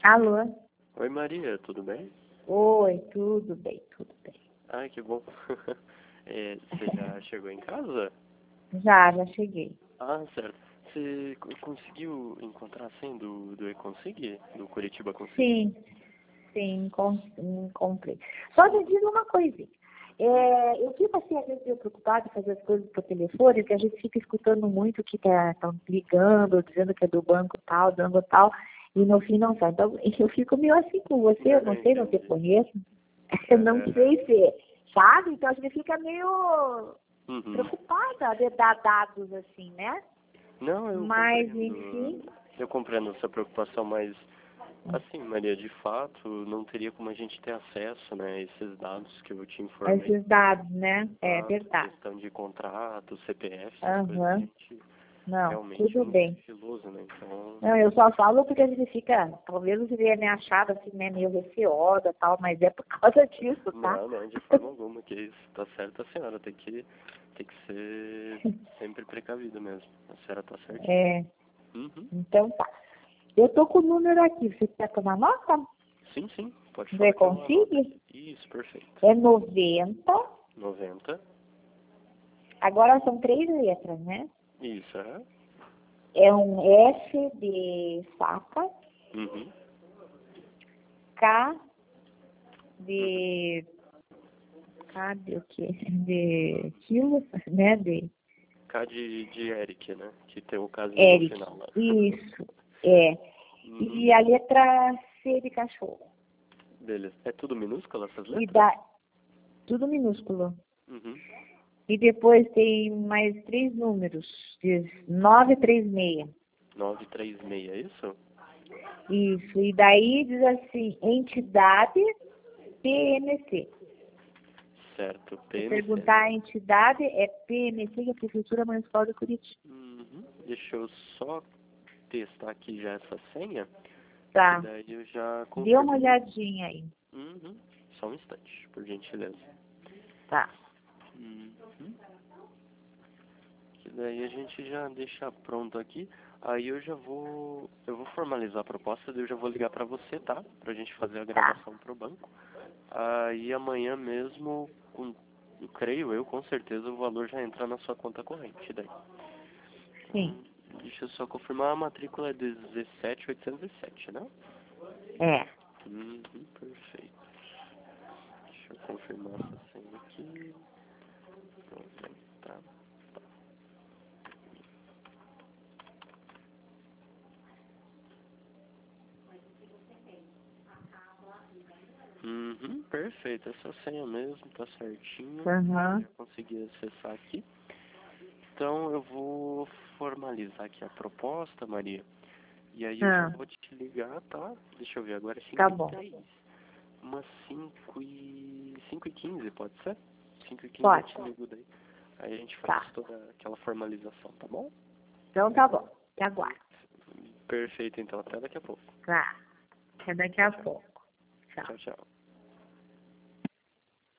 Alô? Oi, Maria, tudo bem? Oi, tudo bem, tudo bem. Ai, que bom. Você já chegou em casa? Já cheguei. Ah, certo. Você conseguiu encontrar a senha do E-Consig? Do Curitiba Consig? Sim, encontrei. Só me diz uma coisinha. Eu fico assim, às vezes, eu preocupada em fazer as coisas por telefone, que a gente fica escutando muito que estão ligando, dizendo que é do banco tal, dando tal, e no fim não sai. Então, eu fico meio assim com você, eu não sei, não te conheço, eu não sei se, sabe? Então a gente fica meio preocupada de dar dados assim, né? Não, Mas, enfim. Eu compreendo essa preocupação, mas, assim, Maria, de fato, não teria como a gente ter acesso, né, a esses dados que eu te informei. Esses dados, né? É verdade. Questão de contrato, CPF, essas coisas, a gente não, realmente tudo muito bem. sigiloso, né? Então... Não, eu só falo porque a gente fica, talvez você tenha me achado assim, né, meio receosa e tal, mas é por causa disso, tá? Não, de forma alguma, que isso. Tá certo a senhora, tem que ser sempre precavida mesmo. A senhora tá certinha. Então tá. Eu tô com o número aqui, você quer tomar nota? Sim, pode Você falar que eu anoto consiga? aqui. Isso, perfeito. É 90. 90. Agora são 3 letras, né? Isso, é. É um S de faca, K de... K de o quê? De quilo, né? De K de Eric, né? Que tem o casinho Eric. no final lá. Isso, é. E a letra C de cachorro. Beleza. É tudo minúsculo essas E letras? tudo minúsculo. E depois tem mais 3 números. Diz 936. 936, é isso? Isso. E daí diz assim, entidade PMC. Certo, Se PMC. perguntar a entidade, é PMC, que é a Prefeitura Municipal de Curitiba. Deixa eu só testar aqui já essa senha. Tá. Daí eu já confirmo. Dê uma olhadinha aí. Só um instante, por gentileza. Tá. Que daí a gente já deixa pronto aqui. Aí eu vou formalizar a proposta, daí eu já vou ligar pra você, tá? Pra gente fazer a gravação pro banco. Aí amanhã mesmo, creio eu, com certeza, o valor já entra na sua conta corrente daí. Sim. Deixa eu só confirmar, a matrícula é 17.807, né? É. Perfeito. Deixa eu confirmar essa senha aqui. Pronto, tá. Perfeito, essa senha mesmo, tá certinho. Já consegui acessar aqui. Então eu vou formalizar aqui a proposta, Maria. E aí eu já vou te ligar, tá? Deixa eu ver, agora é 5h10. Umas 5h15, pode ser? 5h15 eu te ligo daí. Aí a gente faz toda aquela formalização, tá bom? Então tá bom. Te aguardo. Perfeito, então. Até daqui a pouco. Tá. Até daqui a pouco. Tchau.